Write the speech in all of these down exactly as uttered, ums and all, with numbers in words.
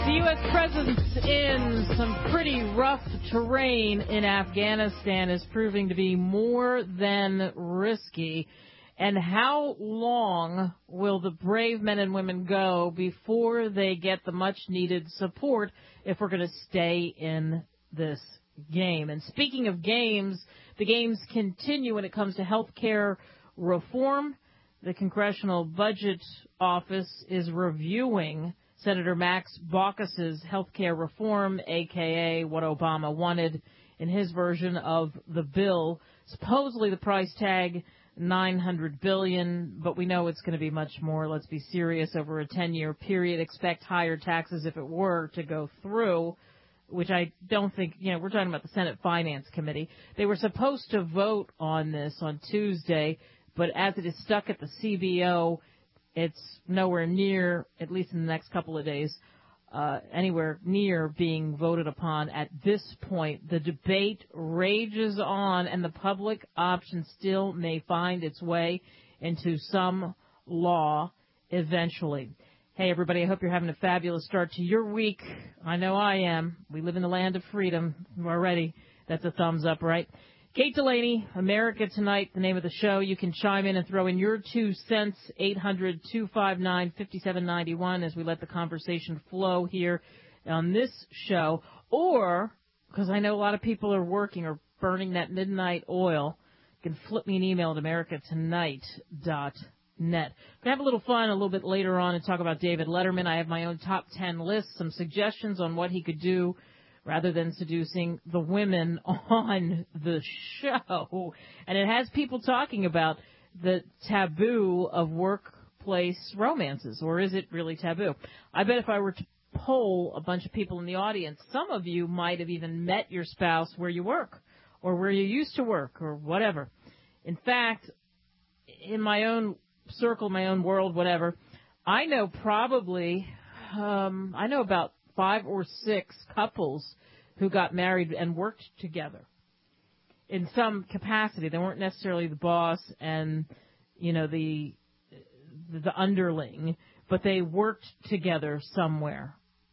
The U S presence in some pretty rough terrain in Afghanistan is proving to be more than risky. And how long will the brave men and women go before they get the much-needed support if we're going to stay in this game? And speaking of games, the games continue when it comes to health care reform. The Congressional Budget Office is reviewing Senator Max Baucus's health care reform, a k a what Obama wanted in his version of the bill. Supposedly the price tag, nine hundred billion dollars, but we know it's going to be much more. Let's be serious. Over a ten-year period, expect higher taxes if it were to go through, which I don't think, you know, we're talking about the Senate Finance Committee. They were supposed to vote on this on Tuesday, but as it is stuck at the C B O, it's nowhere near, at least in the next couple of days, uh, anywhere near being voted upon at this point. The debate rages on, and the public option still may find its way into some law eventually. Hey, everybody, I hope you're having a fabulous start to your week. I know I am. We live in the land of freedom already. That's a thumbs up, right? Kate Delaney, America Tonight, the name of the show. You can chime in and throw in your two cents, eight hundred, two five nine, five seven nine one, as we let the conversation flow here on this show. Or, because I know a lot of people are working or burning that midnight oil, you can flip me an email at america tonight dot net. We're going to have a little fun a little bit later on and talk about David Letterman. I have my own top ten list, some suggestions on what he could do rather than seducing the women on the show. And it has people talking about the taboo of workplace romances, or is it really taboo? I bet if I were to poll a bunch of people in the audience, some of you might have even met your spouse where you work or where you used to work or whatever. In fact, in my own circle, my own world, whatever, I know probably, um, I know about five or six couples who got married and worked together in some capacity. They weren't necessarily the boss and, you know, the the underling, but they worked together somewhere.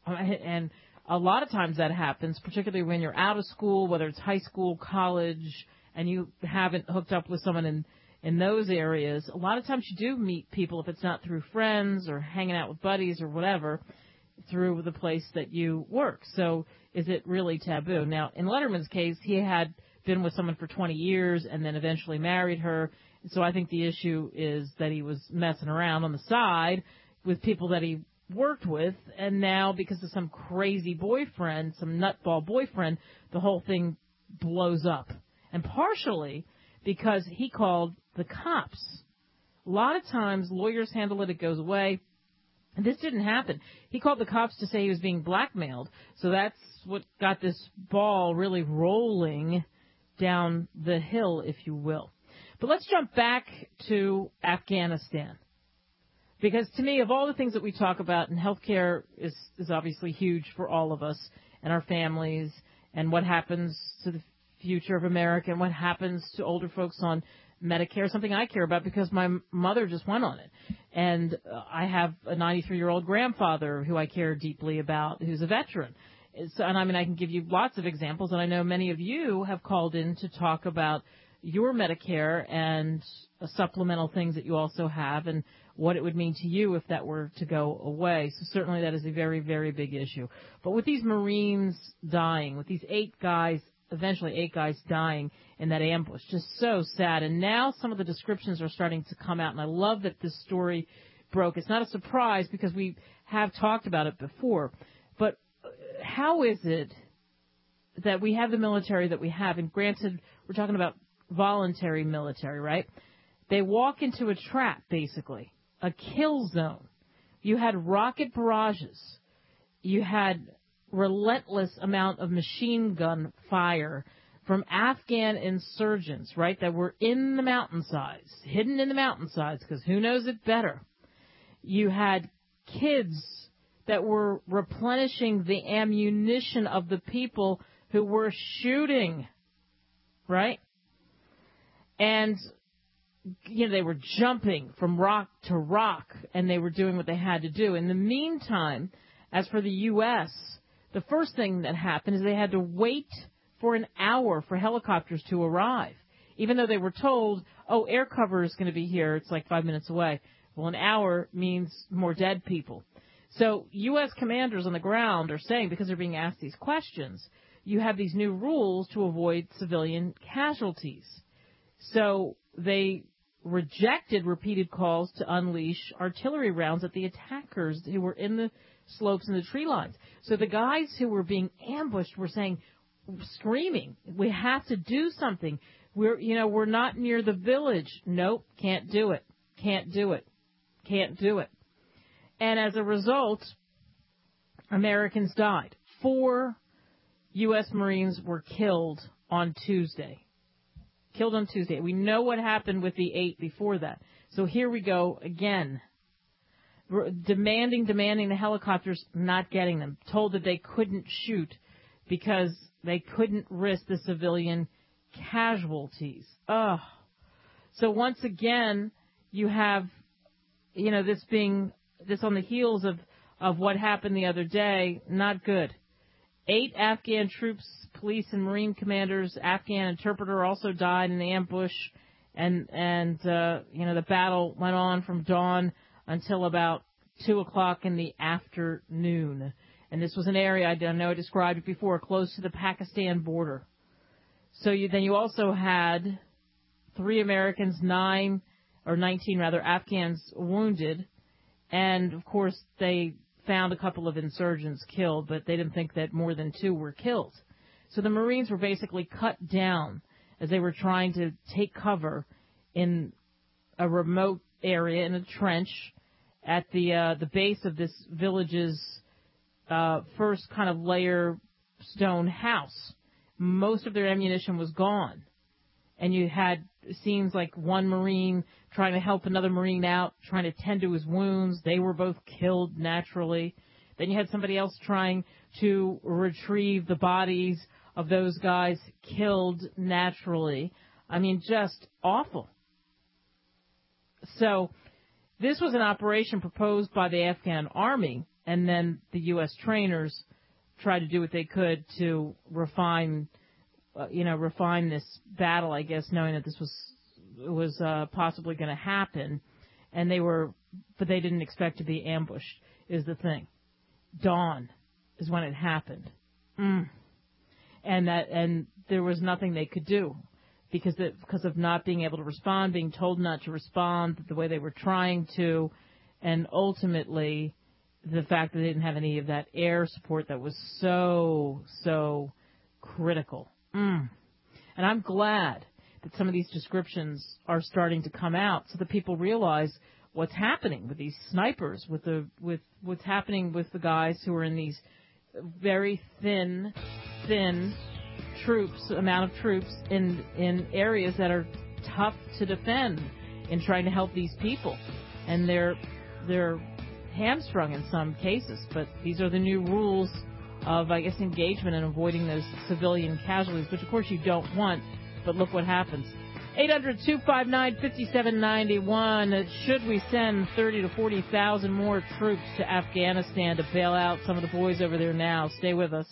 And a lot of times that happens, particularly when you're out of school, whether it's high school, college, and you haven't hooked up with someone in, in those areas. A lot of times you do meet people, if it's not through friends or hanging out with buddies or whatever, through the place that you work. So is it really taboo? Now, in Letterman's case, he had been with someone for twenty years and then eventually married her. So I think the issue is that he was messing around on the side with people that he worked with, and now because of some crazy boyfriend, some nutball boyfriend, the whole thing blows up. And partially because he called the cops. A lot of times lawyers handle it, it goes away. This didn't happen. He called the cops to say he was being blackmailed. So that's what got this ball really rolling down the hill, if you will. But let's jump back to Afghanistan. Because to me, of all the things that we talk about, and healthcare is, is obviously huge for all of us and our families, and what happens to the future of America and what happens to older folks on Medicare, something I care about because my mother just went on it. And uh, I have a ninety-three-year-old grandfather who I care deeply about who's a veteran. So, and I mean, I can give you lots of examples, and I know many of you have called in to talk about your Medicare and uh, supplemental things that you also have and what it would mean to you if that were to go away. So certainly that is a very, very big issue. But with these Marines dying, with these eight guys, eventually eight guys dying in that ambush, just so sad. And now some of the descriptions are starting to come out, and I love that this story broke. It's not a surprise because we have talked about it before. But how is it that we have the military that we have? And granted, we're talking about voluntary military, right? They walk into a trap, basically, a kill zone. You had rocket barrages. You had relentless amount of machine gun fire from Afghan insurgents, right, that were in the mountainsides, hidden in the mountainsides, because who knows it better. You had kids that were replenishing the ammunition of the people who were shooting, right? And, you know, they were jumping from rock to rock, and they were doing what they had to do. In the meantime, As for the U S, the first thing that happened is they had to wait for an hour for helicopters to arrive, even though they were told, oh, air cover is going to be here. It's like five minutes away. Well, an hour means more dead people. So U S commanders on the ground are saying, because they're being asked these questions, you have these new rules to avoid civilian casualties. So they rejected repeated calls to unleash artillery rounds at the attackers who were in the slopes and the tree lines. So the guys who were being ambushed were saying, screaming, we have to do something. We're, you know, we're not near the village. Nope, can't do it. Can't do it. Can't do it. And as a result, Americans died. Four U S Marines were killed on Tuesday. Killed on Tuesday. We know what happened with the eight before that. So here we go again. We're demanding, demanding the helicopters, not getting them. Told that they couldn't shoot because they couldn't risk the civilian casualties. Ugh. So once again, you have, you know, this being, this on the heels of, of what happened the other day. Not good. Eight Afghan troops, police and Marine commanders, Afghan interpreter also died in the ambush. And, and uh, you know, the battle went on from dawn until about two o'clock in the afternoon. And this was an area, I know I described it before, close to the Pakistan border. So you, then you also had three Americans, nine, or nineteen rather, Afghans wounded. And, of course, they found a couple of insurgents killed, but they didn't think that more than two were killed. So the Marines were basically cut down as they were trying to take cover in a remote area, in a trench, at the uh, the base of this village's uh, first kind of layer stone house. Most of their ammunition was gone. And you had scenes like one Marine trying to help another Marine out, trying to tend to his wounds. They were both killed naturally. Then you had somebody else trying to retrieve the bodies of those guys killed naturally. I mean, just awful. So this was an operation proposed by the Afghan army, and then the U S trainers tried to do what they could to refine, uh, you know, refine this battle, I guess, knowing that this was was uh, possibly going to happen, and they were, but they didn't expect to be ambushed. Is the thing. Dawn is when it happened, mm. and that and there was nothing they could do because it, because of not being able to respond, being told not to respond the way they were trying to, and ultimately the fact that they didn't have any of that air support that was so so critical. Mm. And I'm glad that some of these descriptions are starting to come out so that people realize what's happening with these snipers, with the with what's happening with the guys who are in these very thin, thin troops, amount of troops in in areas that are tough to defend in trying to help these people, and they're they're hamstrung in some cases. But these are the new rules of, I guess, engagement and avoiding those civilian casualties, which of course you don't want. But look what happens. eight hundred, two five nine, five seven nine one. Should we send thirty to forty thousand more troops to Afghanistan to bail out some of the boys over there now? Stay with us.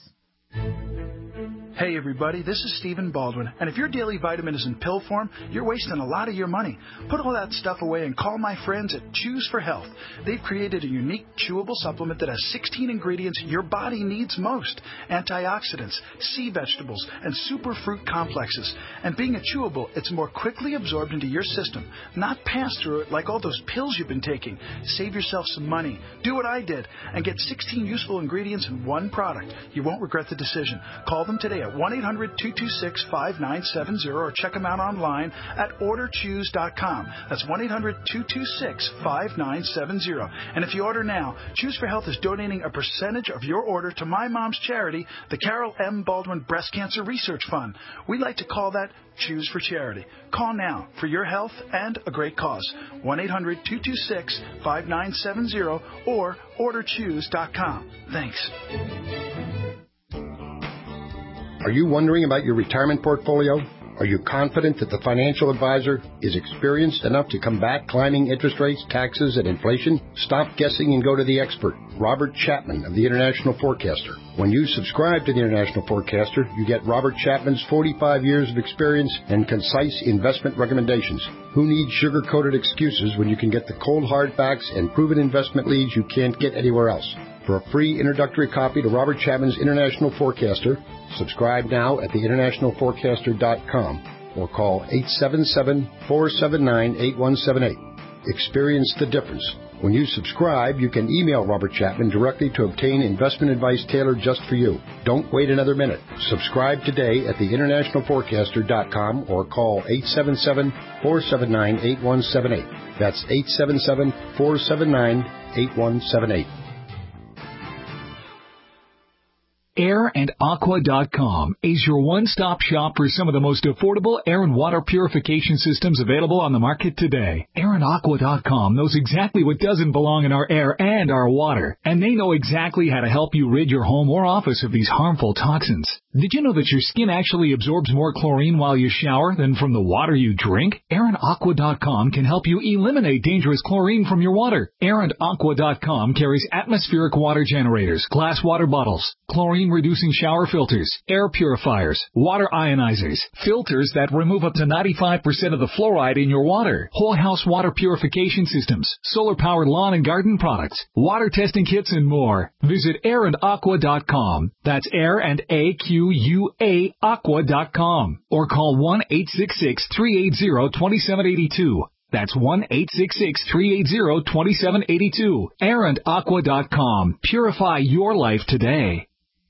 Hey everybody, this is Stephen Baldwin, and if your daily vitamin is in pill form, you're wasting a lot of your money. Put all that stuff away and call my friends at Choose for Health. They've created a unique chewable supplement that has sixteen ingredients your body needs most: antioxidants, sea vegetables, and superfruit complexes. And being a chewable, it's more quickly absorbed into your system, not passed through it like all those pills you've been taking. Save yourself some money. Do what I did and get sixteen useful ingredients in one product. You won't regret the decision. Call them today at one eight hundred, two two six, five nine seven zero or check them out online at order choose dot com. That's one eight hundred, two two six, five nine seven zero. And if you order now, Choose for Health is donating a percentage of your order to my mom's charity, the Carol M. Baldwin Breast Cancer Research Fund. We like to call that Choose for Charity. Call now for your health and a great cause. one eight hundred, two two six, five nine seven zero or order choose dot com. Thanks. Are you wondering about your retirement portfolio? Are you confident that the financial advisor is experienced enough to combat climbing interest rates, taxes, and inflation? Stop guessing and go to the expert, Robert Chapman of the International Forecaster. When you subscribe to the International Forecaster, you get Robert Chapman's forty-five years of experience and concise investment recommendations. Who needs sugar-coated excuses when you can get the cold hard facts and proven investment leads you can't get anywhere else? For a free introductory copy to Robert Chapman's International Forecaster, subscribe now at the international forecaster dot com or call eight seven seven, four seven nine, eight one seven eight. Experience the difference. When you subscribe, you can email Robert Chapman directly to obtain investment advice tailored just for you. Don't wait another minute. Subscribe today at the international forecaster dot com or call eight seven seven, four seven nine, eight one seven eight. That's eight seven seven, four seven nine, eight one seven eight. air and aqua dot com is your one-stop shop for some of the most affordable air and water purification systems available on the market today. air and aqua dot com knows exactly what doesn't belong in our air and our water, and they know exactly how to help you rid your home or office of these harmful toxins. Did you know that your skin actually absorbs more chlorine while you shower than from the water you drink? air and aqua dot com can help you eliminate dangerous chlorine from your water. air and aqua dot com carries atmospheric water generators, glass water bottles, chlorine-reducing shower filters, air purifiers, water ionizers, filters that remove up to ninety-five percent of the fluoride in your water, whole house water purification systems, solar-powered lawn and garden products, water testing kits, and more. Visit air and aqua dot com. That's air and A Q U A aqua dot com. Or call one eight six six, three eight zero, two seven eight two. That's one eight six six, three eight zero, two seven eight two. air and aqua dot com. Purify your life today.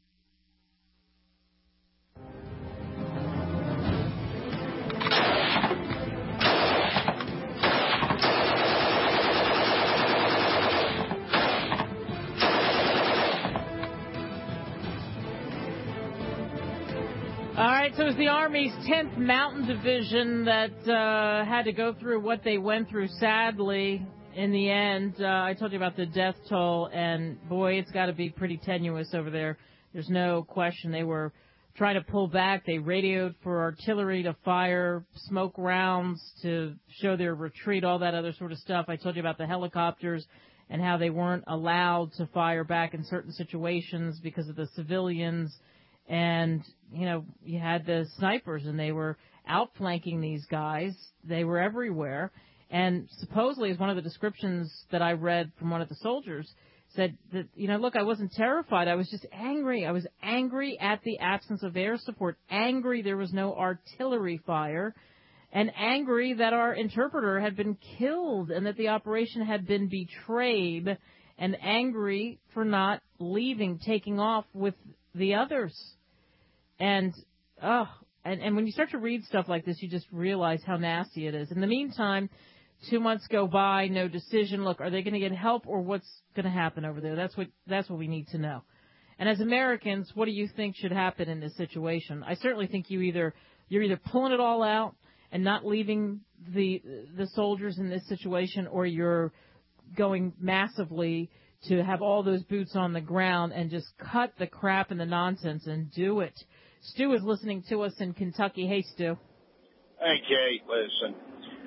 All right, so it was the Army's tenth Mountain Division that uh, had to go through what they went through, sadly, in the end. Uh, I told you about the death toll, and, boy, it's got to be pretty tenuous over there. There's no question. They were trying to pull back. They radioed for artillery to fire smoke rounds to show their retreat, all that other sort of stuff. I told you about the helicopters and how they weren't allowed to fire back in certain situations because of the civilians. And, you know, you had the snipers, and they were outflanking these guys. They were everywhere. And supposedly, as one of the descriptions that I read from one of the soldiers said that, you know, look, I wasn't terrified. I was just angry. I was angry at the absence of air support, angry there was no artillery fire, and angry that our interpreter had been killed and that the operation had been betrayed, and angry for not leaving, taking off with the others. And, oh, and, and when you start to read stuff like this, you just realize how nasty it is. In the meantime, two months go by, no decision. Look, are they going to get help, or what's going to happen over there? That's what that's what we need to know. And as Americans, what do you think should happen in this situation? I certainly think you either you're either pulling it all out and not leaving the the soldiers in this situation, or you're going massively to have all those boots on the ground and just cut the crap and the nonsense and do it. Stu is listening to us in Kentucky. Hey, Stu. Hey, Kate, listen.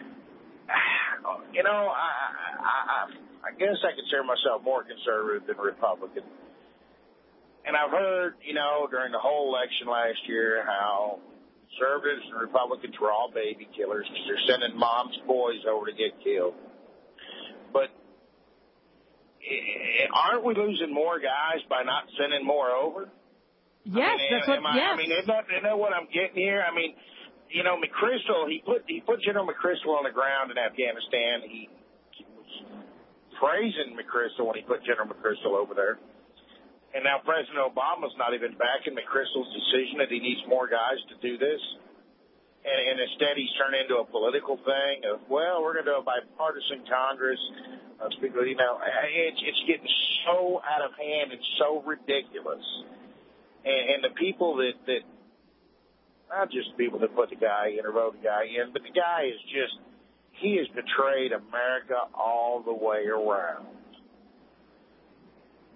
You know, I, I, I guess I consider myself more conservative than Republican. And I've heard, you know, during the whole election last year how conservatives and Republicans were all baby killers because they're sending mom's boys over to get killed. But aren't we losing more guys by not sending more over? Yes, I mean, that's what, I, yes. I mean, isn't that, isn't that what I'm getting here? I mean, you know, McChrystal, he put he put General McChrystal on the ground in Afghanistan. He, he was praising McChrystal when he put General McChrystal over there. And now President Obama's not even backing McChrystal's decision that he needs more guys to do this. And, and instead he's turned into a political thing of, well, we're going to do a bipartisan Congress. Uh, speaker, you know, it's, it's getting so out of hand and so ridiculous. And, and the people that, that, not just the people that put the guy in or vote the guy in, but the guy is just, he has betrayed America all the way around.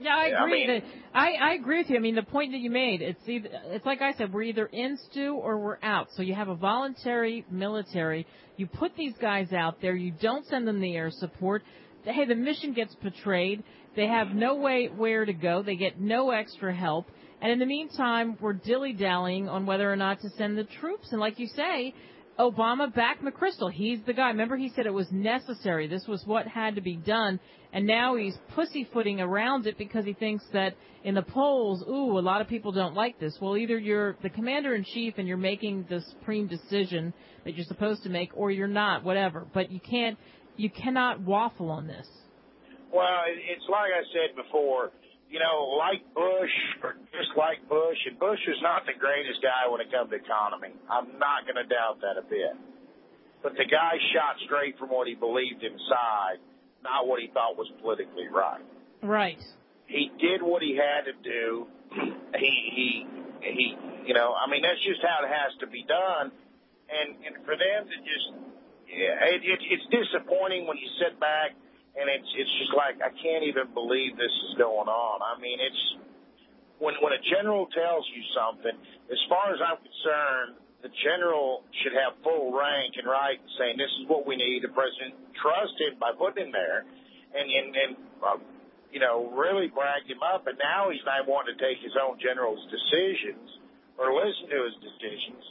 Yeah, I agree. I, mean, that, I, I agree with you. I mean, the point that you made, it's either, it's like I said, we're either in, Stu, or we're out. So you have a voluntary military. You put these guys out there. You don't send them the air support. Hey, the mission gets betrayed. They have no way where to go. They get no extra help. And in the meantime, we're dilly-dallying on whether or not to send the troops. And like you say, Obama backed McChrystal. He's the guy. Remember, he said it was necessary. This was what had to be done. And now he's pussyfooting around it because he thinks that in the polls, ooh, a lot of people don't like this. Well, either you're the commander-in-chief and you're making the supreme decision that you're supposed to make, or you're not, whatever. But you can't, you cannot waffle on this. Well, it's like I said before, you know, like Bush or just like Bush, and Bush was not the greatest guy when it comes to economy. I'm not going to doubt that a bit. But the guy shot straight from what he believed inside, not what he thought was politically right. Right. He did what he had to do. He, he, he, you know, I mean, that's just how it has to be done. And, and for them to just, yeah, it, it, it's disappointing when you sit back. And it's it's just like, I can't even believe this is going on. I mean, it's when when a general tells you something, as far as I'm concerned, the general should have full rank and right saying this is what we need. The president trust him by putting him there and, and, and uh, you know, really bragged him up. And now he's not wanting to take his own general's decisions or listen to his decisions.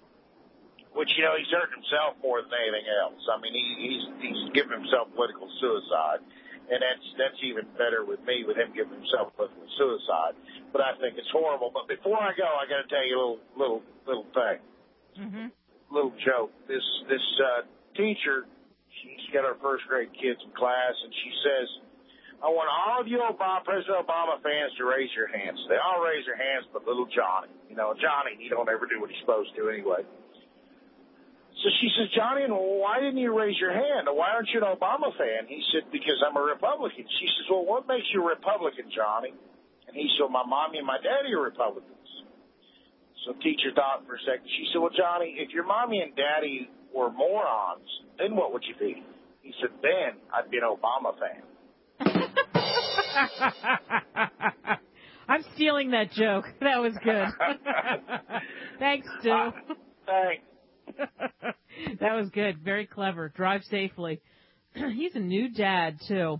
Which, you know, he's hurt himself more than anything else. I mean, he, he's he's giving himself political suicide, and that's that's even better with me, with him giving himself political suicide. But I think it's horrible. But before I go, I got to tell you a little little little thing, mm-hmm. little joke. This this uh, teacher, she's got her first grade kids in class, and she says, "I want all of you Obama, President Obama fans to raise your hands." They all raise their hands, but little Johnny, you know, Johnny, he don't ever do what he's supposed to anyway. So she says, "Johnny, why didn't you raise your hand? Why aren't you an Obama fan?" He said, "Because I'm a Republican." She says, "Well, what makes you a Republican, Johnny?" And he said, "My mommy and my daddy are Republicans." So the teacher thought for a second. She said, "Well, Johnny, if your mommy and daddy were morons, then what would you be?" He said, "Then I'd be an Obama fan." I'm stealing that joke. That was good. Thanks, Stu. Uh, thanks. That was good. Very clever. Drive safely. He's a new dad, too.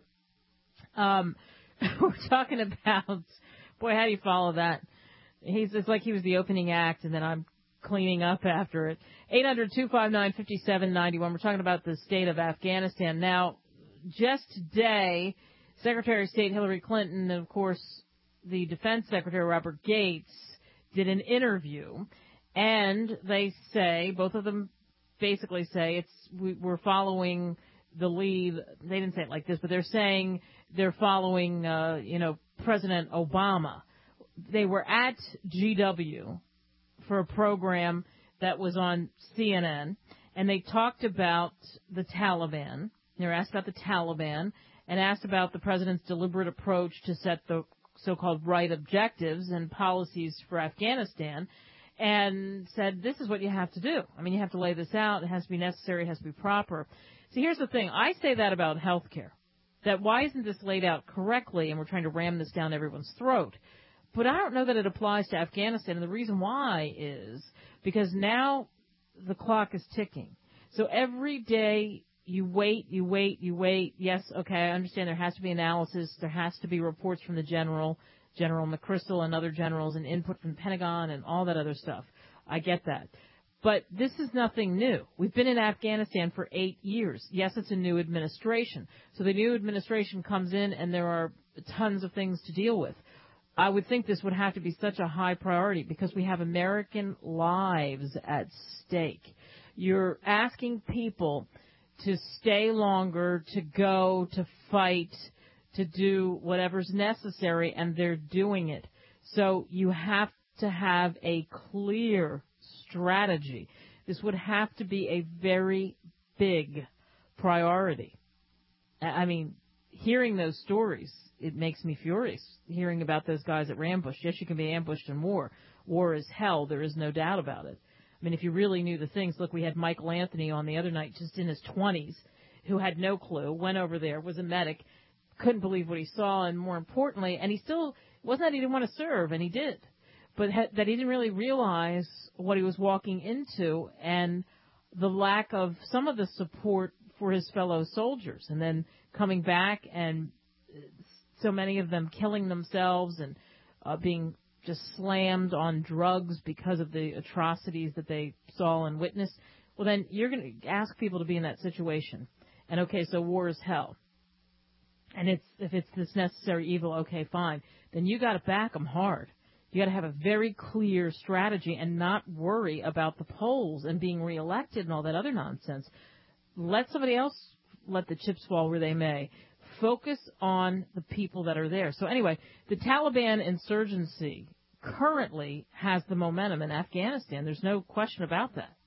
Um, we're talking about, boy, how do you follow that? He's it's like he was the opening act, and then I'm cleaning up after it. eight hundred, two five nine, five seven nine one. We're talking about the state of Afghanistan. Now, just today, Secretary of State Hillary Clinton and, of course, the Defense Secretary Robert Gates did an interview. And they say, both of them basically say, it's we, we're following the lead. They didn't say it like this, but they're saying they're following, uh, you know, President Obama. They were at G W for a program that was on C N N, and they talked about the Taliban. They were asked about the Taliban and asked about the president's deliberate approach to set the so-called right objectives and policies for Afghanistan. And said, this is what you have to do. I mean, you have to lay this out. It has to be necessary. It has to be proper. See, here's the thing. I say that about health care, that why isn't this laid out correctly, and we're trying to ram this down everyone's throat. But I don't know that it applies to Afghanistan, and the reason why is because now the clock is ticking. So every day you wait, you wait, you wait. Yes, okay, I understand there has to be analysis. There has to be reports from the general. General McChrystal and other generals and input from the Pentagon and all that other stuff. I get that. But this is nothing new. We've been in Afghanistan for eight years. Yes, it's a new administration. So the new administration comes in and there are tons of things to deal with. I would think this would have to be such a high priority because we have American lives at stake. You're asking people to stay longer, to go, to fight, to do whatever's necessary, and they're doing it. So you have to have a clear strategy. This would have to be a very big priority. I mean, hearing those stories, it makes me furious, hearing about those guys at ambushed. Yes, you can be ambushed in war. War is hell. There is no doubt about it. I mean, if you really knew the things, look, we had Michael Anthony on the other night, just in his twenties, who had no clue, went over there, was a medic, couldn't believe what he saw, and more importantly, and he still, wasn't that he didn't want to serve, and he did, but ha- that he didn't really realize what he was walking into and the lack of some of the support for his fellow soldiers, and then coming back and so many of them killing themselves and uh, being just slammed on drugs because of the atrocities that they saw and witnessed. Well, then you're going to ask people to be in that situation. And, okay, so war is hell. And it's if it's this necessary evil, okay, fine. Then you got to back them hard. You got to have a very clear strategy and not worry about the polls and being reelected and all that other nonsense. Let somebody else let the chips fall where they may. Focus on the people that are there. So anyway, the Taliban insurgency currently has the momentum in Afghanistan. There's no question about that.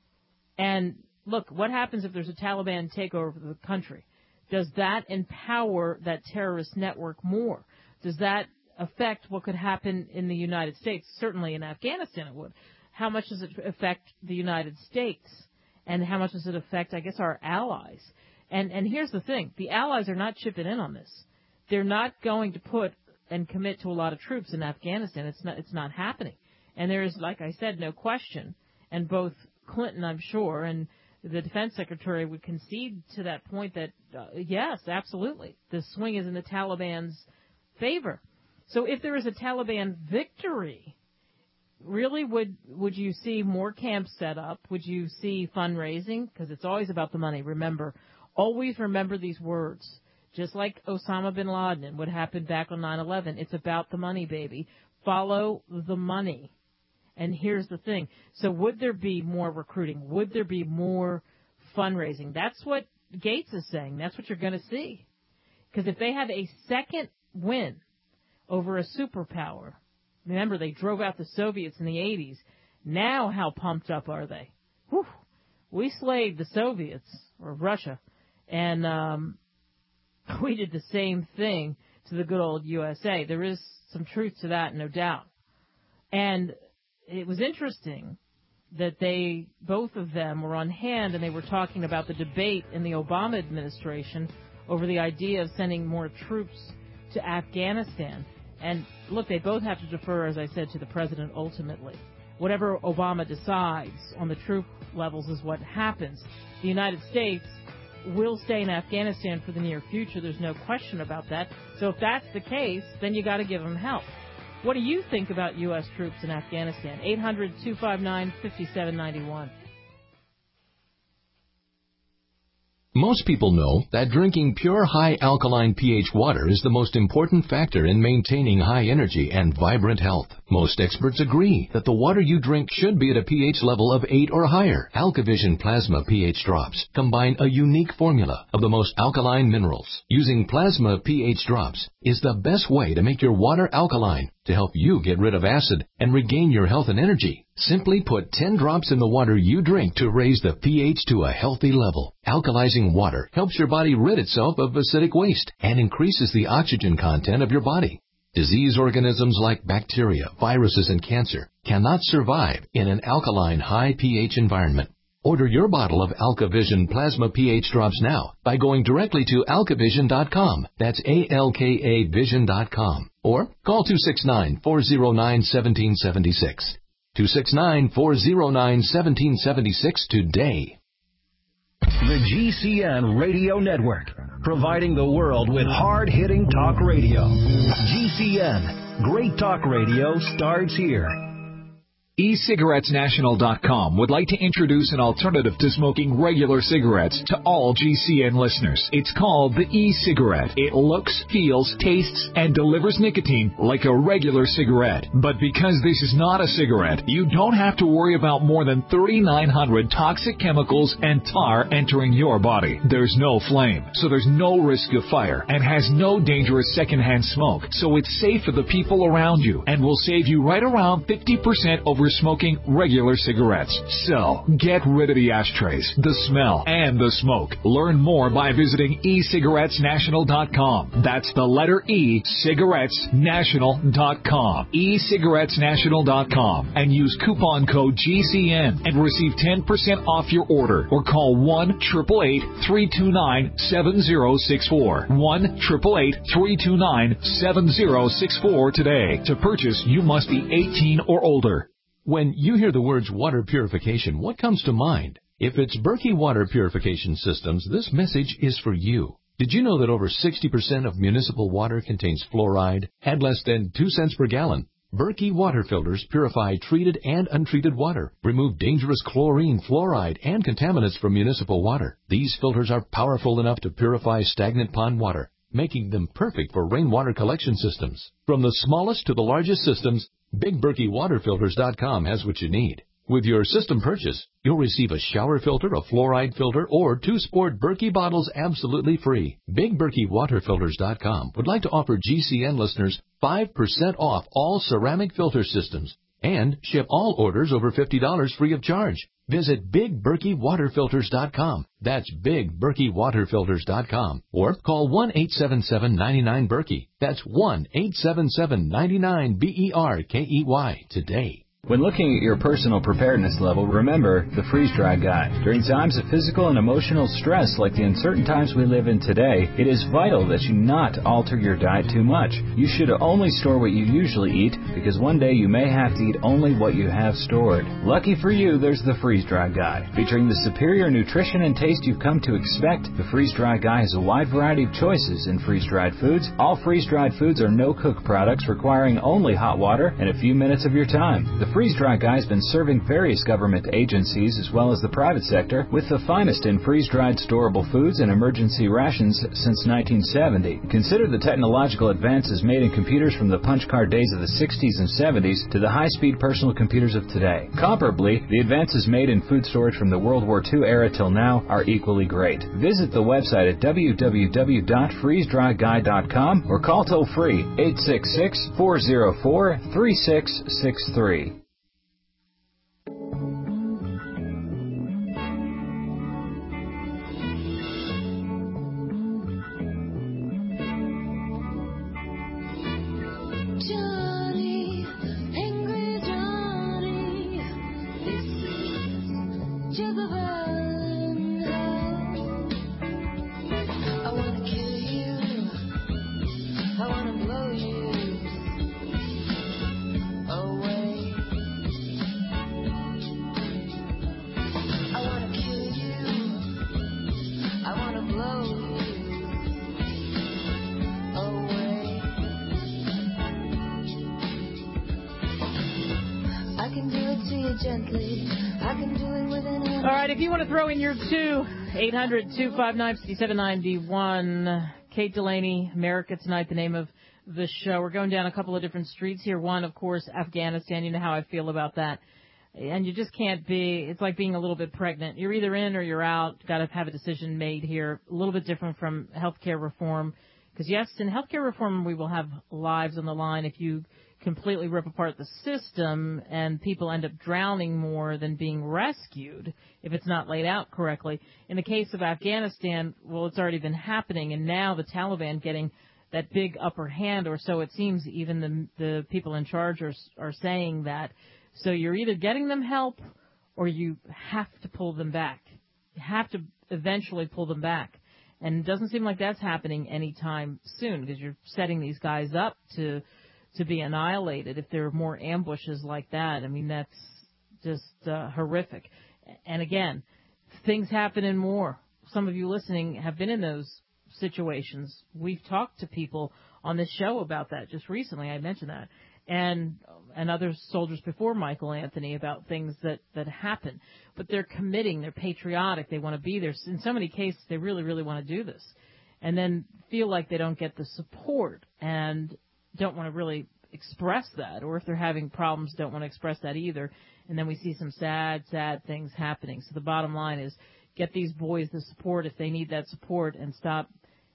And look, what happens if there's a Taliban takeover of the country? Does that empower that terrorist network more? Does that affect what could happen in the United States? Certainly in Afghanistan it would. How much does it affect the United States? And how much does it affect, I guess, our allies? And and here's the thing. The allies are not chipping in on this. They're not going to put and commit to a lot of troops in Afghanistan. It's not it's not happening. And there is, like I said, no question. And both Clinton, I'm sure, and the defense secretary would concede to that point that, uh, yes, absolutely, the swing is in the Taliban's favor. So if there is a Taliban victory, really, would would you see more camps set up? Would you see fundraising? Because it's always about the money. Remember, always remember these words. Just like Osama bin Laden and what happened back on nine eleven, it's about the money, baby. Follow the money. And here's the thing. So would there be more recruiting? Would there be more fundraising? That's what Gates is saying. That's what you're going to see. Because if they have a second win over a superpower, remember they drove out the Soviets in the eighties. Now how pumped up are they? Whew. We slayed the Soviets, or Russia, and um, we did the same thing to the good old U S A. There is some truth to that, no doubt. And it was interesting that they, both of them, were on hand and they were talking about the debate in the Obama administration over the idea of sending more troops to Afghanistan. And look, they both have to defer, as I said, to the president ultimately. Whatever Obama decides on the troop levels is what happens. The United States will stay in Afghanistan for the near future. There's no question about that. So if that's the case, then you got to give them help. What do you think about U S troops in Afghanistan? eight hundred, two five nine, five seven nine one. Most people know that drinking pure high alkaline pH water is the most important factor in maintaining high energy and vibrant health. Most experts agree that the water you drink should be at a pH level of eight or higher. AlkaVision Plasma pH drops combine a unique formula of the most alkaline minerals. Using Plasma pH drops is the best way to make your water alkaline to help you get rid of acid and regain your health and energy. Simply put ten drops in the water you drink to raise the pH to a healthy level. Alkalizing water helps your body rid itself of acidic waste and increases the oxygen content of your body. Disease organisms like bacteria, viruses, and cancer cannot survive in an alkaline high pH environment. Order your bottle of AlkaVision Plasma pH drops now by going directly to alkavision dot com. That's A L K A vision dot com. Or call two six nine, four zero nine, one seven seven six. two six nine, four zero nine, one seven seven six today. The G C N Radio Network, providing the world with hard-hitting talk radio. G C N, great talk radio starts here. e cigarettes national dot com would like to introduce an alternative to smoking regular cigarettes to all G C N listeners. It's called the e-cigarette. It looks, feels, tastes, and delivers nicotine like a regular cigarette. But because this is not a cigarette, you don't have to worry about more than thirty-nine hundred toxic chemicals and tar entering your body. There's no flame, so there's no risk of fire, and has no dangerous secondhand smoke, so it's safe for the people around you and will save you right around fifty percent over were smoking regular cigarettes. So, get rid of the ashtrays, the smell, and the smoke. Learn more by visiting e cigarettes national dot com. That's the letter E, cigarettes national dot com. e cigarettes national dot com. And use coupon code G C N and receive ten percent off your order. Or call one eight eight eight, three two nine, seven zero six four. one eight eight eight, three two nine, seven zero six four today. To purchase, you must be eighteen or older. When you hear the words water purification, what comes to mind? If it's Berkey Water Purification Systems, this message is for you. Did you know that over sixty percent of municipal water contains fluoride at less than two cents per gallon? Berkey water filters purify treated and untreated water, remove dangerous chlorine, fluoride, and contaminants from municipal water. These filters are powerful enough to purify stagnant pond water, making them perfect for rainwater collection systems. From the smallest to the largest systems, Big Berkey Water Filters dot com has what you need. With your system purchase, you'll receive a shower filter, a fluoride filter, or two sport Berkey bottles absolutely free. Big Berkey Water Filters dot com would like to offer G C N listeners five percent off all ceramic filter systems and ship all orders over fifty dollars free of charge. Visit Big Berkey Water Filters dot com. That's Big Berkey Water Filters dot com. Or call one eight seven seven, nine nine, Berkey. That's one eight seven seven, nine nine, B E R K E Y today. When looking at your personal preparedness level, remember the freeze-dry guide. During times of physical and emotional stress like the uncertain times we live in today, it is vital that you not alter your diet too much. You should only store what you usually eat because one day you may have to eat only what you have stored. Lucky for you, there's the freeze-dry guide. Featuring the superior nutrition and taste you've come to expect, the freeze-dry guide has a wide variety of choices in freeze-dried foods. All freeze-dried foods are no-cook products requiring only hot water and a few minutes of your time. The Freeze-Dry Guide has been serving various government agencies as well as the private sector with the finest in freeze-dried storable foods and emergency rations since nineteen seventy. Consider the technological advances made in computers from the punch card days of the sixties and seventies to the high-speed personal computers of today. Comparably, the advances made in food storage from the World War Two era till now are equally great. Visit the website at w w w dot freeze dry guide dot com or call toll-free eight six six, four zero four, three six six three. All right, if you want to throw in your two, eight hundred, two five nine, six seven nine one. Kate Delaney, America Tonight, the name of the show. We're going down a couple of different streets here. One, of course, Afghanistan. You know how I feel about that. And you just can't be, it's like being a little bit pregnant. You're either in or you're out. Got to have a decision made here. A little bit different from healthcare reform. Because, yes, in healthcare reform, we will have lives on the line if you completely rip apart the system and people end up drowning more than being rescued if it's not laid out correctly. In the case of Afghanistan, well, it's already been happening, and now the Taliban getting that big upper hand, or so it seems. Even the the people in charge are are saying that. So you're either getting them help or you have to pull them back. You have to eventually pull them back. And it doesn't seem like that's happening anytime soon because you're setting these guys up to to be annihilated if there are more ambushes like that. I mean, that's just uh, horrific. And again, things happen in more. Some of you listening have been in those situations. We've talked to people on this show about that just recently. I mentioned that. And and other soldiers before Michael Anthony about things that, that happen. But they're committing. They're patriotic. They want to be there. In so many cases, they really, really want to do this. And then feel like they don't get the support and don't want to really express that, or if they're having problems, don't want to express that either. And then we see some sad, sad things happening. So the bottom line is get these boys the support if they need that support and stop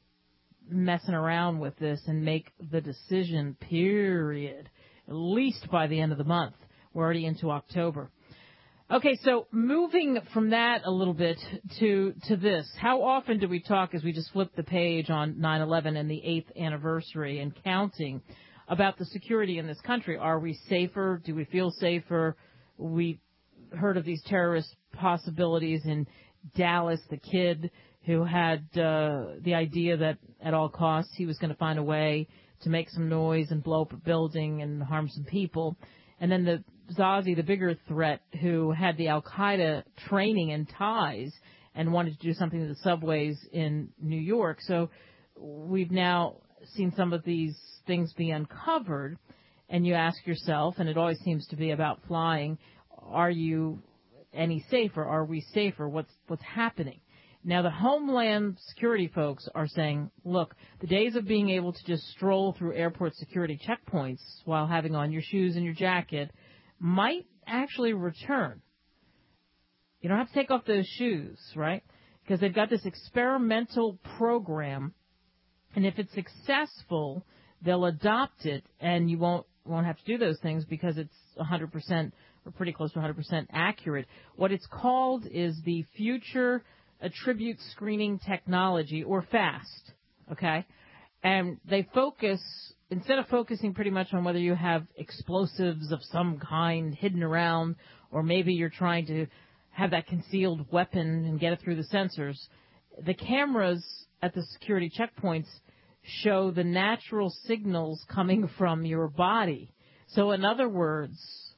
messing around with this and make the decision, period, at least by the end of the month. We're already into October. Okay, so moving from that a little bit to to this, how often do we talk as we just flip the page on nine eleven and the eighth anniversary and counting about the security in this country? Are we safer? Do we feel safer? We heard of these terrorist possibilities in Dallas, the kid who had uh, the idea that at all costs he was going to find a way to make some noise and blow up a building and harm some people. And then the Zazi, the bigger threat, who had the Al-Qaeda training and ties and wanted to do something to the subways in New York. So we've now seen some of these things be uncovered, and you ask yourself, and it always seems to be about flying, are you any safer? Are we safer? What's what's happening? Now, the Homeland Security folks are saying, look, the days of being able to just stroll through airport security checkpoints while having on your shoes and your jacket might actually return. You don't have to take off those shoes, right? Because they've got this experimental program, and if it's successful, they'll adopt it, and you won't won't have to do those things because it's one hundred percent or pretty close to one hundred percent accurate. What it's called is the Future Attribute Screening Technology, or FAST, okay? And they focus, instead of focusing pretty much on whether you have explosives of some kind hidden around, or maybe you're trying to have that concealed weapon and get it through the sensors, the cameras at the security checkpoints show the natural signals coming from your body. So in other words,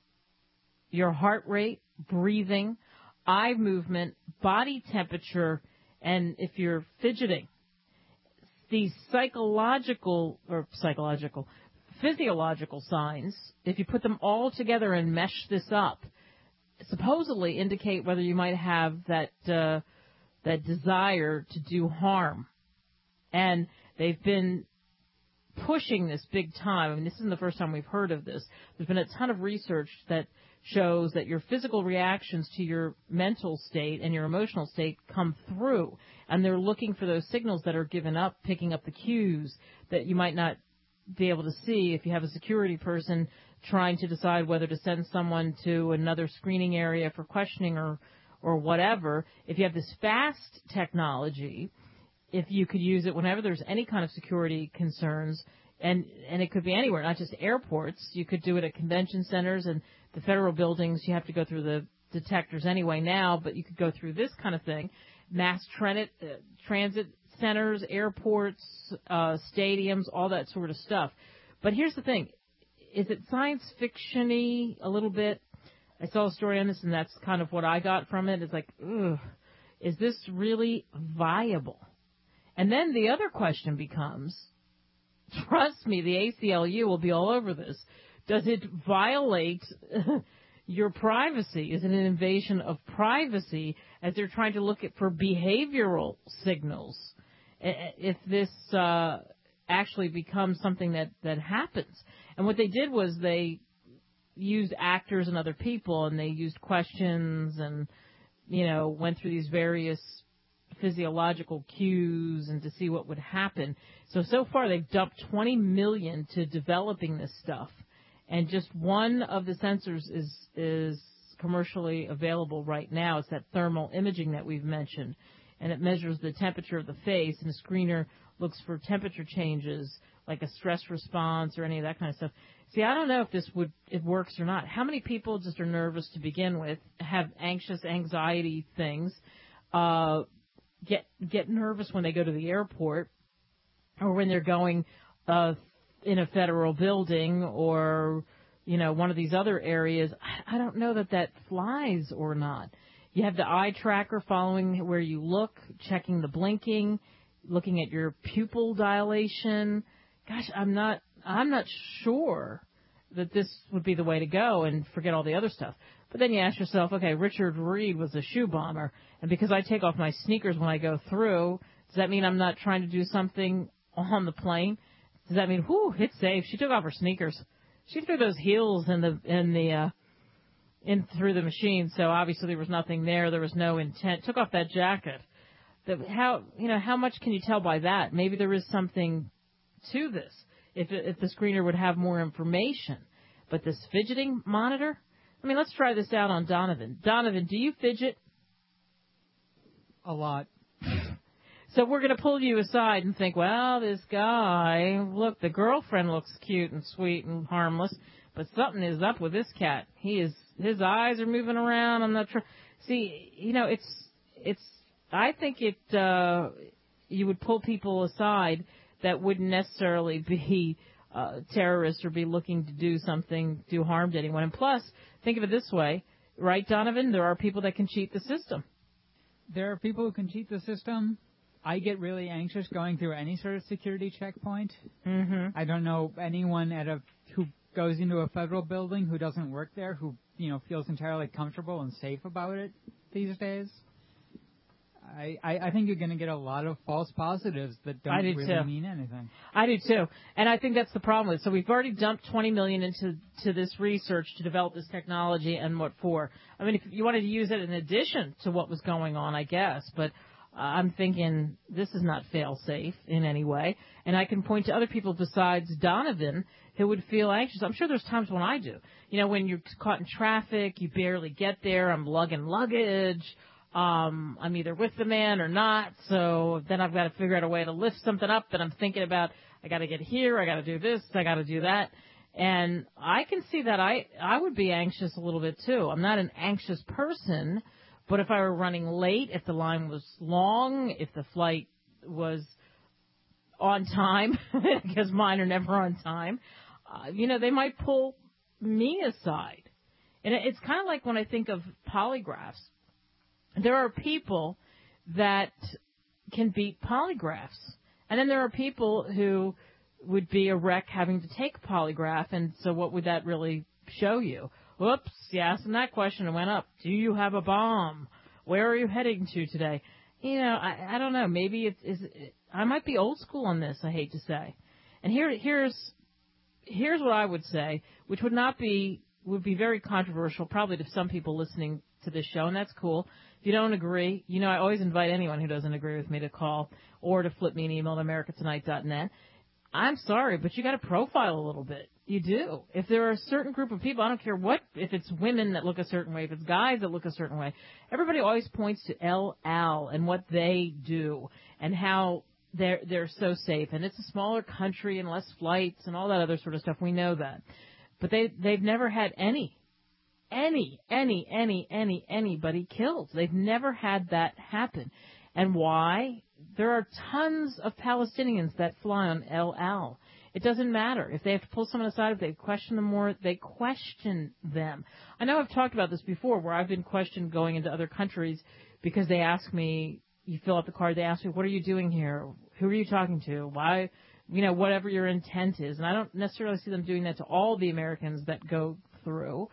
your heart rate, breathing, eye movement, body temperature, and if you're fidgeting, these psychological, or psychological, physiological signs, if you put them all together and mesh this up, supposedly indicate whether you might have that uh, that desire to do harm. And they've been pushing this big time. I mean, this isn't the first time we've heard of this. There's been a ton of research that shows that your physical reactions to your mental state and your emotional state come through, and they're looking for those signals that are given up, picking up the cues that you might not be able to see if you have a security person trying to decide whether to send someone to another screening area for questioning or, or whatever. If you have this FAST technology, if you could use it whenever there's any kind of security concerns, and, and it could be anywhere, not just airports. You could do it at convention centers and the federal buildings. You have to go through the detectors anyway now, but you could go through this kind of thing. Mass transit, uh, transit centers, airports, uh, stadiums, all that sort of stuff. But here's the thing. Is it science fiction-y a little bit? I saw a story on this, and that's kind of what I got from it. It's like, ugh, is this really viable? And then the other question becomes, trust me, the A C L U will be all over this. Does it violate your privacy? Is it an invasion of privacy as they're trying to look at for behavioral signals? If this uh, actually becomes something that, that happens. And what they did was they used actors and other people, and they used questions and, you know, went through these various physiological cues and to see what would happen. So, so far they've dumped twenty million dollars to developing this stuff. And just one of the sensors is is commercially available right now. It's that thermal imaging that we've mentioned. And it measures the temperature of the face, and the screener looks for temperature changes, like a stress response or any of that kind of stuff. See, I don't know if this would it works or not. How many people just are nervous to begin with, have anxious anxiety things, uh, get get nervous when they go to the airport or when they're going uh, in a federal building or, you know, one of these other areas. I, I don't know that that flies or not. You have the eye tracker following where you look, checking the blinking, looking at your pupil dilation. Gosh, I'm not I'm not sure that this would be the way to go, and forget all the other stuff. But then you ask yourself, okay, Richard Reed was a shoe bomber, and because I take off my sneakers when I go through, does that mean I'm not trying to do something on the plane? Does that mean, whew, it's safe? She took off her sneakers. She threw those heels in the in the uh, in through the machine, so obviously there was nothing there. There was no intent. Took off that jacket. The, how you know how much can you tell by that? Maybe there is something to this. If if the screener would have more information, but this fidgeting monitor, I mean, let's try this out on Donovan. Donovan, do you fidget? A lot. So we're going to pull you aside and think, well, this guy, look, the girlfriend looks cute and sweet and harmless, but something is up with this cat. He is, his eyes are moving around. I'm not sure. See, you know, it's, it's, I think it, uh, you would pull people aside that wouldn't necessarily be uh, terrorists or be looking to do something, do harm to anyone. And plus, think of it this way, right, Donovan? There are people that can cheat the system. There are people who can cheat the system. I get really anxious going through any sort of security checkpoint. Mm-hmm. I don't know anyone at a who goes into a federal building who doesn't work there who, you know, feels entirely comfortable and safe about it these days. I, I, I think you're going to get a lot of false positives that don't do really too. mean anything. I do too, and I think that's the problem with it. So we've already dumped twenty million dollars into to this research to develop this technology, and what for? I mean, if you wanted to use it in addition to what was going on, I guess, but uh, I'm thinking this is not fail-safe in any way, and I can point to other people besides Donovan who would feel anxious. I'm sure there's times when I do. You know, when you're caught in traffic, you barely get there, I'm lugging luggage. Um, I'm either with the man or not, so then I've got to figure out a way to lift something up, and I'm thinking about, I got to get here, I got to do this, I got to do that. And I can see that I, I would be anxious a little bit too. I'm not an anxious person, but if I were running late, if the line was long, if the flight was on time, because mine are never on time, uh, you know, they might pull me aside. And it's kind of like when I think of polygraphs. There are people that can beat polygraphs. And then there are people who would be a wreck having to take a polygraph. And so what would that really show you? Whoops, you asked them that question and went up. Do you have a bomb? Where are you heading to today? You know, I, I don't know. Maybe it's, it's, it, I might be old school on this, I hate to say. And here, here's, here's what I would say, which would not be, would be very controversial probably to some people listening to this show, and that's cool. If you don't agree, you know, I always invite anyone who doesn't agree with me to call or to flip me an email at america tonight dot net. I'm sorry, but you got to profile a little bit. You do. If there are a certain group of people, I don't care what, if it's women that look a certain way, if it's guys that look a certain way, everybody always points to El Al and what they do and how they're, they're so safe. And it's a smaller country and less flights and all that other sort of stuff. We know that. But they, they've never had any, any, any, any, any, anybody killed. They've never had that happen. And why? There are tons of Palestinians that fly on El Al. It doesn't matter. If they have to pull someone aside, if they question them more, they question them. I know I've talked about this before where I've been questioned going into other countries because they ask me, you fill out the card, they ask me, what are you doing here? Who are you talking to? Why? You know, whatever your intent is. And I don't necessarily see them doing that to all the Americans that go through.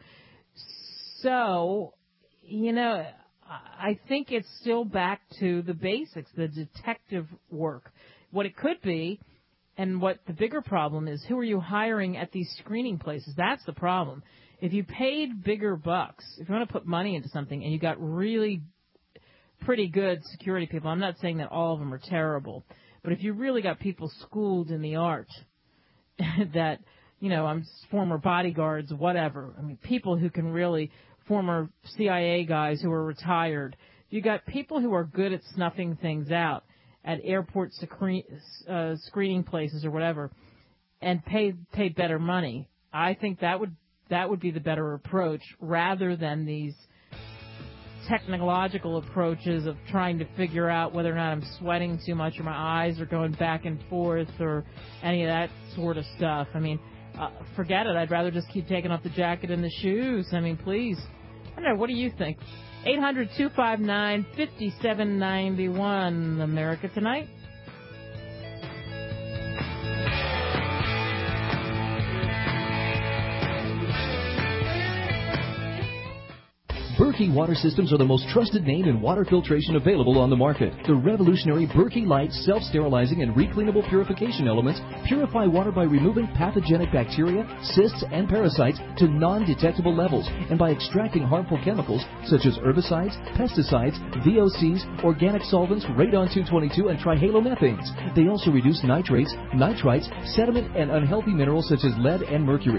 So, you know, I think it's still back to the basics, the detective work. What it could be, and what the bigger problem is, who are you hiring at these screening places? That's the problem. If you paid bigger bucks, if you want to put money into something and you got really pretty good security people, I'm not saying that all of them are terrible, but if you really got people schooled in the art that, you know, I'm former bodyguards, whatever, I mean, people who can really, former C I A guys who are retired, you got people who are good at snuffing things out at airport screen, uh, screening places or whatever, and pay pay better money. I think that would that would be the better approach rather than these technological approaches of trying to figure out whether or not I'm sweating too much or my eyes are going back and forth or any of that sort of stuff. I mean, uh, forget it. I'd rather just keep taking off the jacket and the shoes. I mean, please. I don't know. What do you think? eight hundred, two five nine, five seven nine one. America Tonight. Berkey Water Systems are the most trusted name in water filtration available on the market. The revolutionary Berkey Light self-sterilizing and recleanable purification elements purify water by removing pathogenic bacteria, cysts, and parasites to non-detectable levels and by extracting harmful chemicals such as herbicides, pesticides, V O Cs, organic solvents, radon two twenty-two, and trihalomethanes. They also reduce nitrates, nitrites, sediment, and unhealthy minerals such as lead and mercury.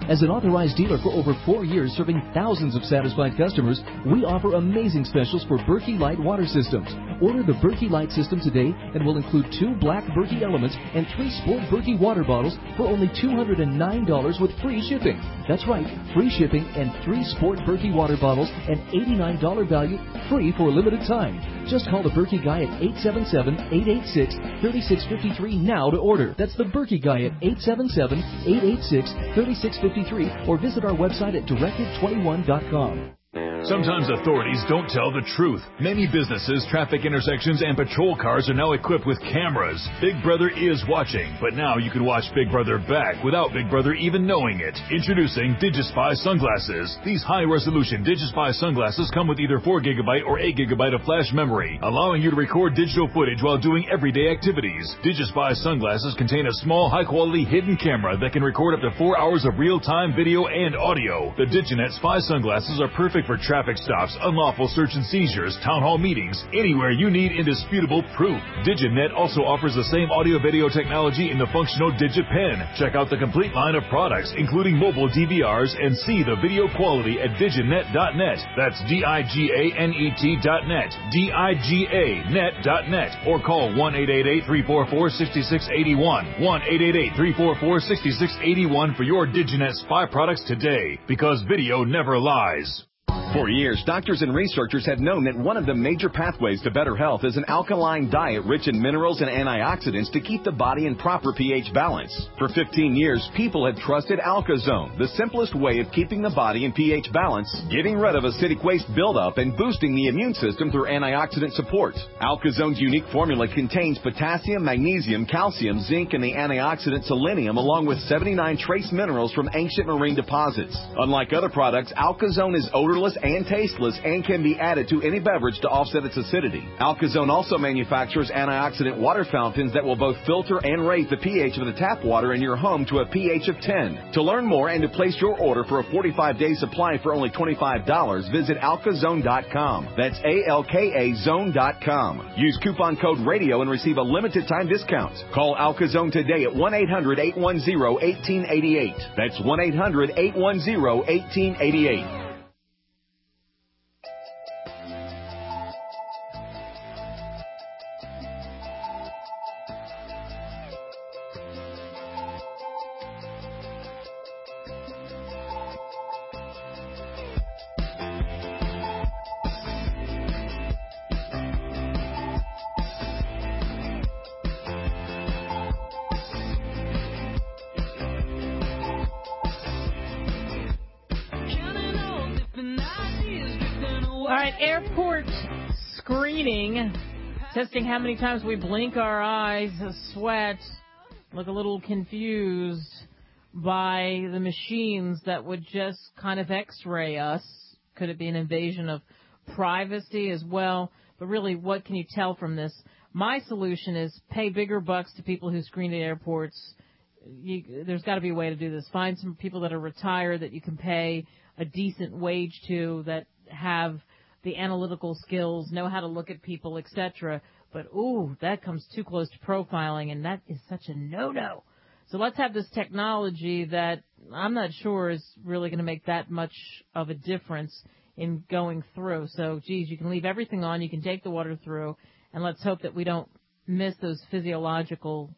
As an authorized dealer for over four years serving thousands of satisfied customers, we offer amazing specials for Berkey Light water systems. Order the Berkey Light system today and will include two black Berkey elements and three Sport Berkey water bottles for only two hundred nine dollars with free shipping. That's right, free shipping and three Sport Berkey water bottles and eighty-nine dollars value free for a limited time. Just call the Berkey guy at eight seven seven, eight eight six, three six five three now to order. That's the Berkey guy at eight seven seven, eight eight six, three six five three or visit our website at directed twenty-one dot com. Sometimes authorities don't tell the truth. Many businesses, traffic intersections, and patrol cars are now equipped with cameras. Big Brother is watching, but now you can watch Big Brother back without Big Brother even knowing it. Introducing DigiSpy sunglasses. These high-resolution DigiSpy sunglasses come with either four gigabyte or eight gigabyte of flash memory, allowing you to record digital footage while doing everyday activities. DigiSpy sunglasses contain a small, high-quality hidden camera that can record up to four hours of real-time video and audio. The DigiNet Spy sunglasses are perfect for traffic stops, unlawful search and seizures, town hall meetings, anywhere you need indisputable proof. DigiNet also offers the same audio-video technology in the functional DigiPen. Check out the complete line of products, including mobile D V Rs, and see the video quality at diginet dot net. That's D I G A N E T dot net, D I G A net dot net, or call one eight eight eight, three four four, six six eight one, one eight eight eight, three four four, six six eight one for your DigiNet Spy products today, because video never lies. For years, doctors and researchers have known that one of the major pathways to better health is an alkaline diet rich in minerals and antioxidants to keep the body in proper pH balance. For fifteen years, people have trusted AlkaZone, the simplest way of keeping the body in pH balance, getting rid of acidic waste buildup, and boosting the immune system through antioxidant support. AlkaZone's unique formula contains potassium, magnesium, calcium, zinc, and the antioxidant selenium, along with seventy-nine trace minerals from ancient marine deposits. Unlike other products, AlkaZone is odorless and tasteless and can be added to any beverage to offset its acidity. AlkaZone also manufactures antioxidant water fountains that will both filter and raise the pH of the tap water in your home to a pH of ten. To learn more and to place your order for a forty-five day supply for only twenty-five dollars, visit alkazone dot com. That's A L K A zone dot com. Use coupon code RADIO and receive a limited time discount. Call AlkaZone today at one eight hundred, eight one zero, one eight eight eight. That's one eight hundred, eight one zero, one eight eight eight. All right, airport screening, testing how many times we blink our eyes, sweat, look a little confused by the machines that would just kind of x-ray us. Could it be an invasion of privacy as well? But really, what can you tell from this? My solution is pay bigger bucks to people who screen at airports. You, there's got to be a way to do this. Find some people that are retired that you can pay a decent wage to, that have the analytical skills, know how to look at people, et cetera. But, ooh, that comes too close to profiling, and that is such a no-no. So let's have this technology that I'm not sure is really going to make that much of a difference in going through. So, geez, you can leave everything on, you can take the water through, and let's hope that we don't miss those physiological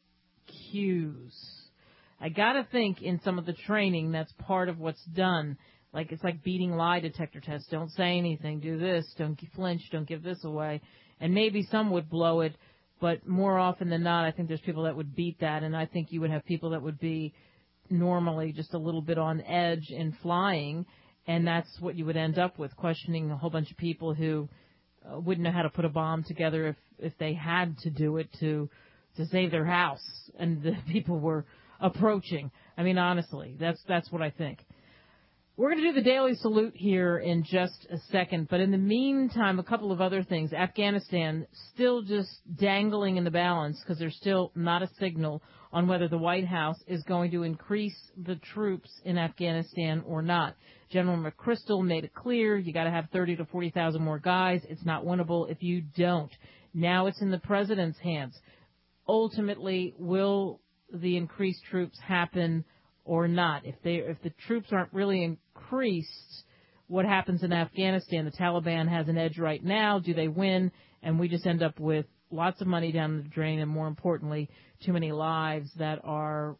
cues. I got to think in some of the training that's part of what's done. Like, it's like beating lie detector tests. Don't say anything. Do this. Don't flinch. Don't give this away. And maybe some would blow it, but more often than not, I think there's people that would beat that, and I think you would have people that would be normally just a little bit on edge in flying, and that's what you would end up with, questioning a whole bunch of people who uh, wouldn't know how to put a bomb together if, if they had to do it to to save their house, and the people were approaching. I mean, honestly, that's that's what I think. We're going to do the Daily Salute here in just a second, but in the meantime, a couple of other things. Afghanistan still just dangling in the balance because there's still not a signal on whether the White House is going to increase the troops in Afghanistan or not. General McChrystal made it clear you got to have thirty to forty thousand more guys. It's not winnable if you don't. Now it's in the president's hands. Ultimately, will the increased troops happen or not. If they if the troops aren't really increased, what happens in Afghanistan? The Taliban has an edge right now. Do they win? And we just end up with lots of money down the drain, and more importantly, too many lives that are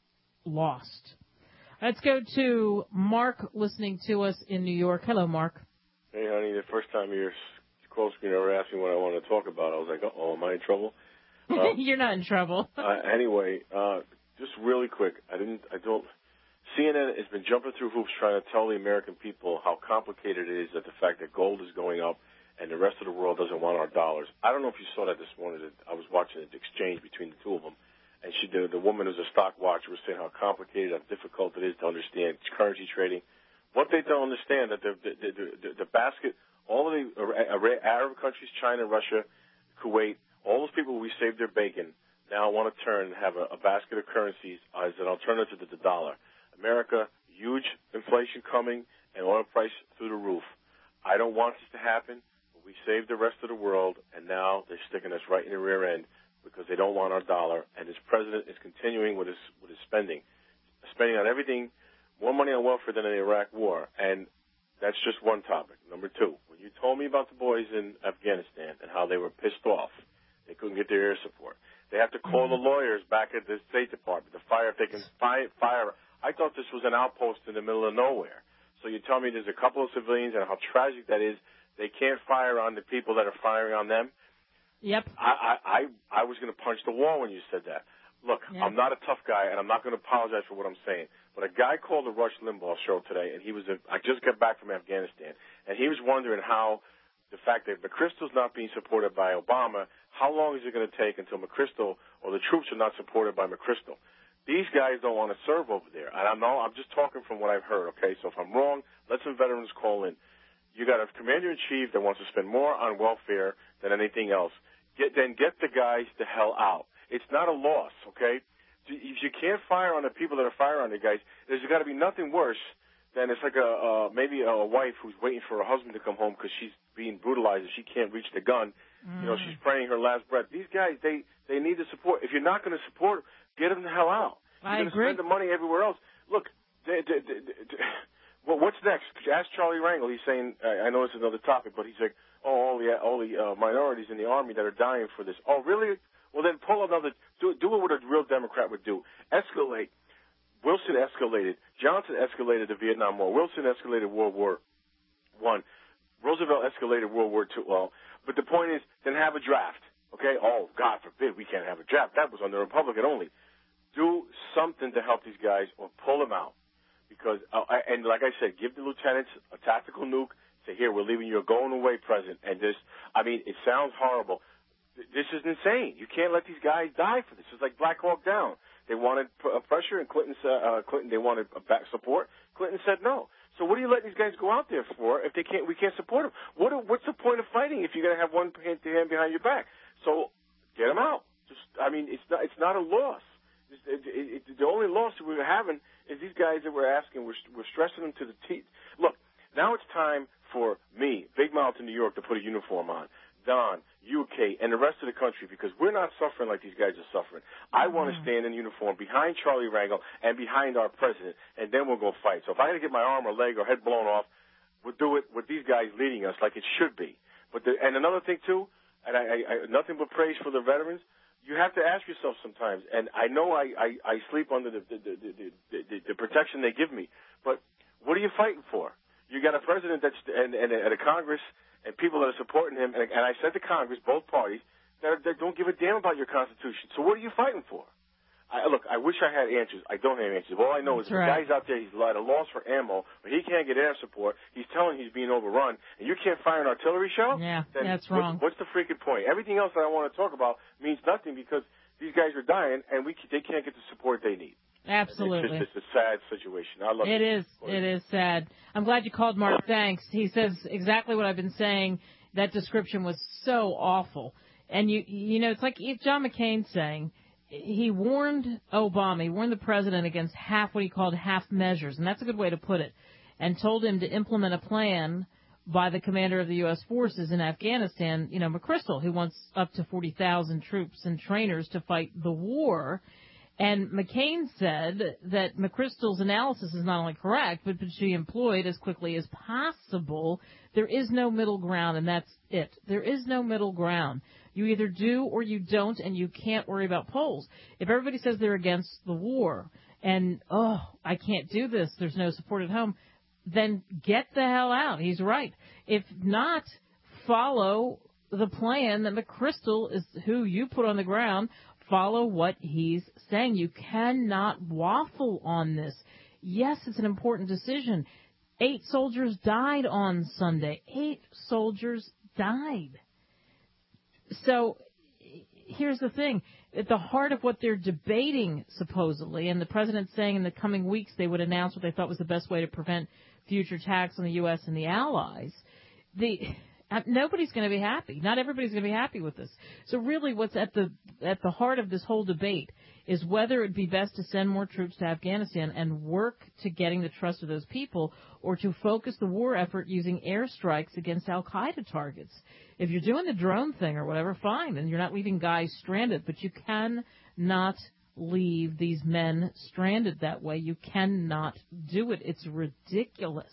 lost. Let's go to Mark listening to us in New York. Hello, Mark. Hey, honey, the first time you're close to me ever asked me what I want to talk about, I was like, oh, am I in trouble? Uh, You're not in trouble. uh, anyway, uh, just really quick, I didn't, I don't, C N N has been jumping through hoops trying to tell the American people how complicated it is that the fact that gold is going up and the rest of the world doesn't want our dollars. I don't know if you saw that this morning. That I was watching the exchange between the two of them. And she, the, the woman who's a stock watcher was saying how complicated, how difficult it is to understand currency trading. What they don't understand that the the, the, the, the basket, all of the Arab countries, China, Russia, Kuwait, all those people we saved their bacon now want to turn and have a, a basket of currencies as an alternative to the dollar. America, huge inflation coming and oil price through the roof. I don't want this to happen, but we saved the rest of the world, and now they're sticking us right in the rear end because they don't want our dollar. And this president is continuing with his with his spending, spending on everything, more money on welfare than in the Iraq War. And that's just one topic. Number two, when you told me about the boys in Afghanistan and how they were pissed off, they couldn't get their air support. They have to call the lawyers back at the State Department to fire if they can fire. fire. I thought this was an outpost in the middle of nowhere. So you tell me there's a couple of civilians and how tragic that is. They can't fire on the people that are firing on them. Yep. I I I, I was going to punch the wall when you said that. Look, yep. I'm not a tough guy, and I'm not going to apologize for what I'm saying. But a guy called the Rush Limbaugh show today, and he was a, I just got back from Afghanistan, and he was wondering how the fact that McChrystal's not being supported by Obama, how long is it going to take until McChrystal or the troops are not supported by McChrystal? These guys don't want to serve over there. And I know I'm just talking from what I've heard, okay? So if I'm wrong, let some veterans call in. You got a commander-in-chief that wants to spend more on welfare than anything else. Get, then get the guys the hell out. It's not a loss, okay? If you can't fire on the people that are firing on the guys, there's got to be nothing worse than it's like a uh, maybe a wife who's waiting for her husband to come home because she's being brutalized and she can't reach the gun. Mm. You know, she's praying her last breath. These guys, they, they need the support. If you're not going to support, get them the hell out. I You're agree. Spend the money everywhere else. Look, they, they, they, they, well, what's next? Ask Charlie Rangel. He's saying, I know it's another topic, but he's like, oh, all the all the uh, minorities in the army that are dying for this. Oh, really? Well, then pull another. Do, do what a real Democrat would do. Escalate. Wilson escalated. Johnson escalated the Vietnam War. Wilson escalated World War One. Roosevelt escalated World War Two. Well, but the point is, then have a draft. Okay? Oh, God forbid we can't have a draft. That was on the Republican only. Do something to help these guys or pull them out. Because, uh, and like I said, give the lieutenants a tactical nuke. Say, here, we're leaving you a going-away present. And this, I mean, it sounds horrible. This is insane. You can't let these guys die for this. It's like Black Hawk Down. They wanted p- pressure, and Clinton, uh, Clinton, they wanted back support. Clinton said no. So what are you letting these guys go out there for if they can't? We can't support them. What? What's the point of fighting if you're going to have one hand to hand behind your back? So get them out. Just, I mean, it's not. It's not a loss. It, it, it, the only loss that we're having is these guys that we're asking. We're, we're stressing them to the teeth. Look, now it's time for me, Big Mouth in New York, to put a uniform on. Don, U K, and the rest of the country, because we're not suffering like these guys are suffering. I want to stand in uniform behind Charlie Rangel and behind our president, and then we'll go fight. So if I got to get my arm or leg or head blown off, we'll do it with these guys leading us like it should be. But the, and another thing, too, and I, I, I nothing but praise for the veterans, you have to ask yourself sometimes, and I know I, I, I sleep under the, the, the, the, the, the protection they give me, but what are you fighting for? You got a president that's and, and, and a Congress and people that are supporting him, and, and I said to Congress, both parties, that, that don't give a damn about your Constitution. So what are you fighting for? I, look, I wish I had answers. I don't have answers. All I know That's is right. the guy's out there, he's at a loss for ammo, but he can't get air support. He's telling he's being overrun, and you can't fire an artillery shell? Yeah, then that's what, wrong. What's the freaking point? Everything else that I want to talk about means nothing because these guys are dying, and we they can't get the support they need. Absolutely. It's just it's a sad situation. I love it. It is. It is sad. I'm glad you called, Mark. Thanks. He says exactly what I've been saying. That description was so awful. And, you you know, it's like if John McCain's saying, he warned Obama, he warned the president against half what he called half measures, and that's a good way to put it, and told him to implement a plan by the commander of the U S forces in Afghanistan, you know, McChrystal, who wants up to forty thousand troops and trainers to fight the war. And McCain said that McChrystal's analysis is not only correct, but should be employed as quickly as possible. There is no middle ground, and that's it. There is no middle ground. You either do or you don't, and you can't worry about polls. If everybody says they're against the war and, oh, I can't do this, there's no support at home, then get the hell out. He's right. If not, follow the plan that McChrystal is who you put on the ground. Follow what he's saying. You cannot waffle on this. Yes, it's an important decision. Eight soldiers died on Sunday. Eight soldiers died. So here's the thing. At the heart of what they're debating, supposedly, and the president's saying in the coming weeks they would announce what they thought was the best way to prevent future attacks on the U S and the allies, the... Uh, nobody's going to be happy. Not everybody's going to be happy with this. So really what's at the at the heart of this whole debate is whether it would be best to send more troops to Afghanistan and work to getting the trust of those people, or to focus the war effort using airstrikes against al-Qaeda targets. If you're doing the drone thing or whatever, fine, and you're not leaving guys stranded, but you cannot leave these men stranded that way. You cannot do it. It's ridiculous.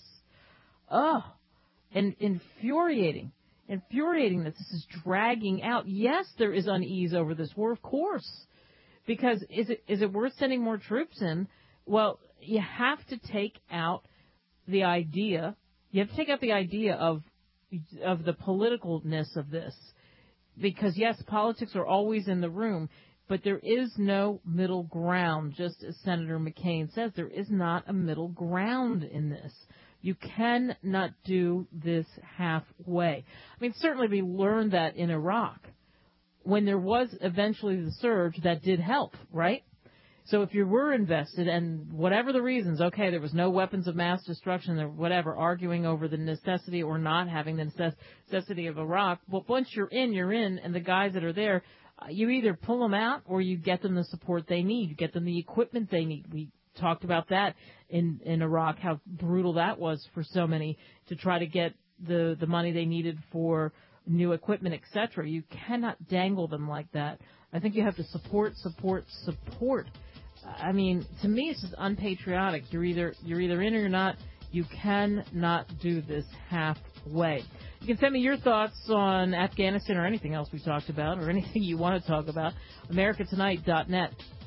Oh. And infuriating, infuriating that this is dragging out. Yes, there is unease over this war, of course, because is it is it worth sending more troops in? Well, you have to take out the idea. You have to take out the idea of of the politicalness of this, because yes, politics are always in the room, but there is no middle ground. Just as Senator McCain says, there is not a middle ground in this. You cannot do this halfway. I mean, certainly we learned that in Iraq. When there was eventually the surge, that did help, right? So if you were invested, and whatever the reasons, okay, there was no weapons of mass destruction or whatever, arguing over the necessity or not having the necessity of Iraq, but once you're in, you're in, and the guys that are there, uh, you either pull them out or you get them the support they need. You get them the equipment they need. We talked about that in, in Iraq, how brutal that was for so many to try to get the, the money they needed for new equipment, et cetera. You cannot dangle them like that. I think you have to support, support, support. I mean, to me, it's just unpatriotic. You're either you're either in or you're not. You cannot do this halfway. You can send me your thoughts on Afghanistan or anything else we talked about, or anything you want to talk about. America Tonight dot net.